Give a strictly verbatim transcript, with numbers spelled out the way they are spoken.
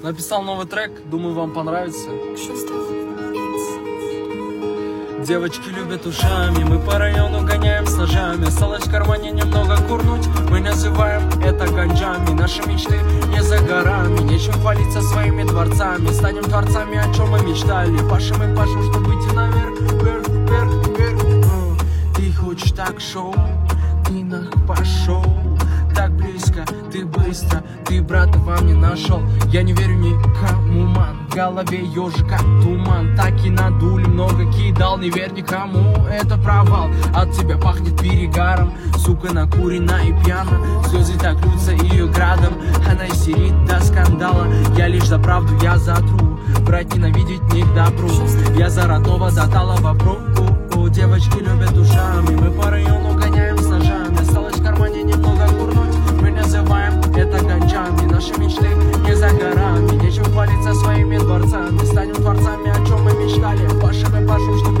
Написал новый трек, думаю, вам понравится. Девочки любят ушами, мы по району гоняем с ножами. Осталось в кармане немного курнуть, мы называем это ганджами. Наши мечты не за горами, нечем хвалиться своими дворцами. Станем творцами, о чем мы мечтали. Пашем и пашем, чтобы выйти наверх, вверх, вверх, вверх. Ты хочешь так шоу, ты нах пошел. Так близко, ты быстро, ты брата во мне нашел. Я не верю никому, ман, в голове ежика туман. Так и надули, много кидал, не верь никому, это провал. От тебя пахнет перегаром, сука накурена и пьяна. Слезы так льются ее градом, она истерит до скандала. Я лишь за правду, я за тру, брать ненавидеть не к добру. Я за родного дотала вопру. Девочки любят ушами, мы по району гоняем с ножами. Осталось в кармане немного курнуть, мы называем это ганджами. Наши мечты не за горами, нечем хвалиться своими дворцами. Станем творцами, о чем мы мечтали. Пашем и пашем, чтобы